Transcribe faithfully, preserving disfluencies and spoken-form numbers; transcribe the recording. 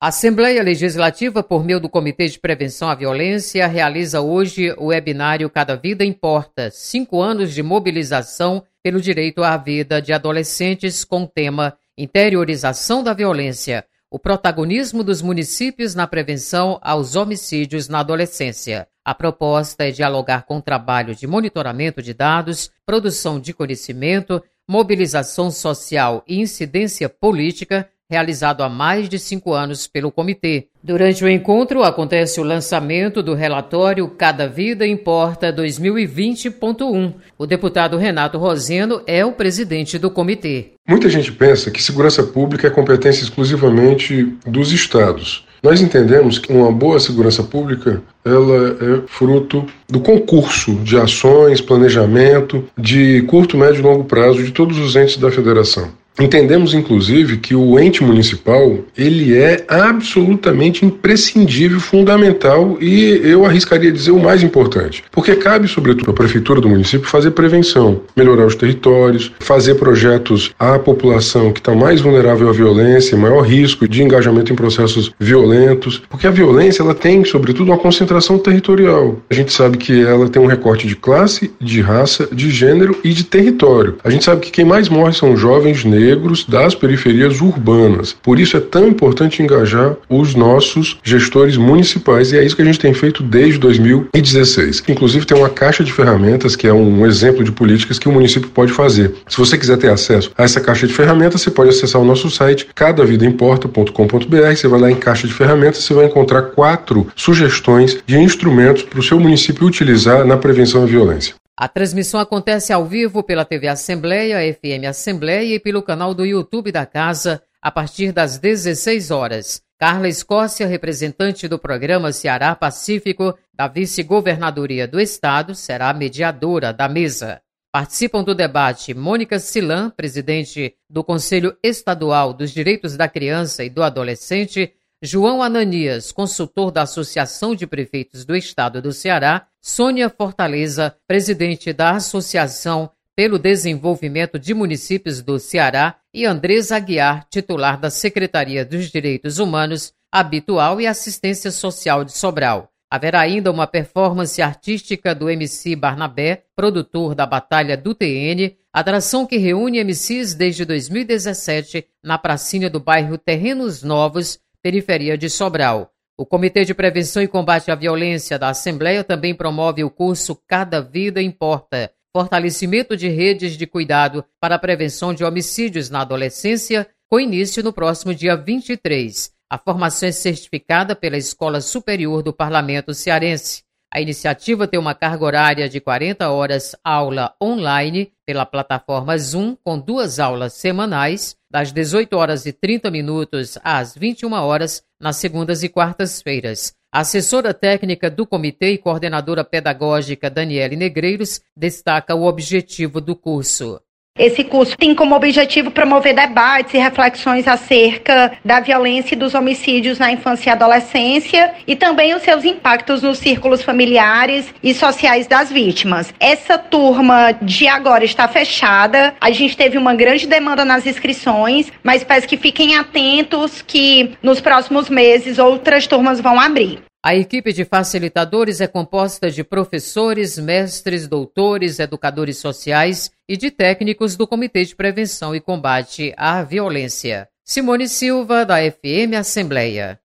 A Assembleia Legislativa, por meio do Comitê de Prevenção à Violência, realiza hoje o webinário Cada Vida Importa, cinco anos de mobilização pelo direito à vida de adolescentes com o tema Interiorização da Violência, o protagonismo dos municípios na prevenção aos homicídios na adolescência. A proposta é dialogar com o trabalho de monitoramento de dados, produção de conhecimento, mobilização social e incidência política, realizado há mais de cinco anos pelo comitê. Durante o encontro, acontece o lançamento do relatório Cada Vida Importa dois mil e vinte ponto um. O deputado Renato Roseno é o presidente do comitê. Muita gente pensa que segurança pública é competência exclusivamente dos estados. Nós entendemos que uma boa segurança pública ela é fruto do concurso de ações, planejamento, de curto, médio e longo prazo de todos os entes da federação. Entendemos, inclusive, que o ente municipal ele é absolutamente imprescindível, fundamental e eu arriscaria dizer o mais importante. Porque cabe, sobretudo, à prefeitura do município fazer prevenção, melhorar os territórios, fazer projetos à população que está mais vulnerável à violência, maior risco de engajamento em processos violentos. Porque a violência ela tem, sobretudo, uma concentração territorial. A gente sabe que ela tem um recorte de classe, de raça, de gênero e de território. A gente sabe que quem mais morre são jovens negros, negros das periferias urbanas. Por isso é tão importante engajar os nossos gestores municipais e é isso que a gente tem feito desde dois mil e dezesseis. Inclusive tem uma caixa de ferramentas que é um exemplo de políticas que o município pode fazer. Se você quiser ter acesso a essa caixa de ferramentas, você pode acessar o nosso site cada vida importa ponto com ponto b r. Você vai lá em caixa de ferramentas, você vai encontrar quatro sugestões de instrumentos para o seu município utilizar na prevenção à violência. A transmissão acontece ao vivo pela T V Assembleia, F M Assembleia e pelo canal do YouTube da Casa a partir das dezesseis horas. Carla Escócia, representante do programa Ceará Pacífico da Vice-Governadoria do Estado, será a mediadora da mesa. Participam do debate Mônica Silan, presidente do Conselho Estadual dos Direitos da Criança e do Adolescente, João Ananias, consultor da Associação de Prefeitos do Estado do Ceará, Sônia Fortaleza, presidente da Associação pelo Desenvolvimento de Municípios do Ceará, e Andresa Aguiar, titular da Secretaria dos Direitos Humanos, Habitual e Assistência Social de Sobral. Haverá ainda uma performance artística do M C Barnabé, produtor da Batalha do T N, atração que reúne M Cs desde dois mil e dezessete na pracinha do bairro Terrenos Novos, periferia de Sobral. O Comitê de Prevenção e Combate à Violência da Assembleia também promove o curso Cada Vida Importa, fortalecimento de redes de cuidado para a prevenção de homicídios na adolescência, com início no próximo dia vinte e três. A formação é certificada pela Escola Superior do Parlamento Cearense. A iniciativa tem uma carga horária de quarenta horas aula online pela plataforma Zoom, com duas aulas semanais, das dezoito horas e trinta minutos às vinte e uma horas, nas segundas e quartas-feiras. A assessora técnica do comitê e coordenadora pedagógica Daniele Negreiros destaca o objetivo do curso. Esse curso tem como objetivo promover debates e reflexões acerca da violência e dos homicídios na infância e adolescência e também os seus impactos nos círculos familiares e sociais das vítimas. Essa turma de agora está fechada, a gente teve uma grande demanda nas inscrições, mas peço que fiquem atentos que nos próximos meses outras turmas vão abrir. A equipe de facilitadores é composta de professores, mestres, doutores, educadores sociais e de técnicos do Comitê de Prevenção e Combate à Violência. Simone Silva, da F M Assembleia.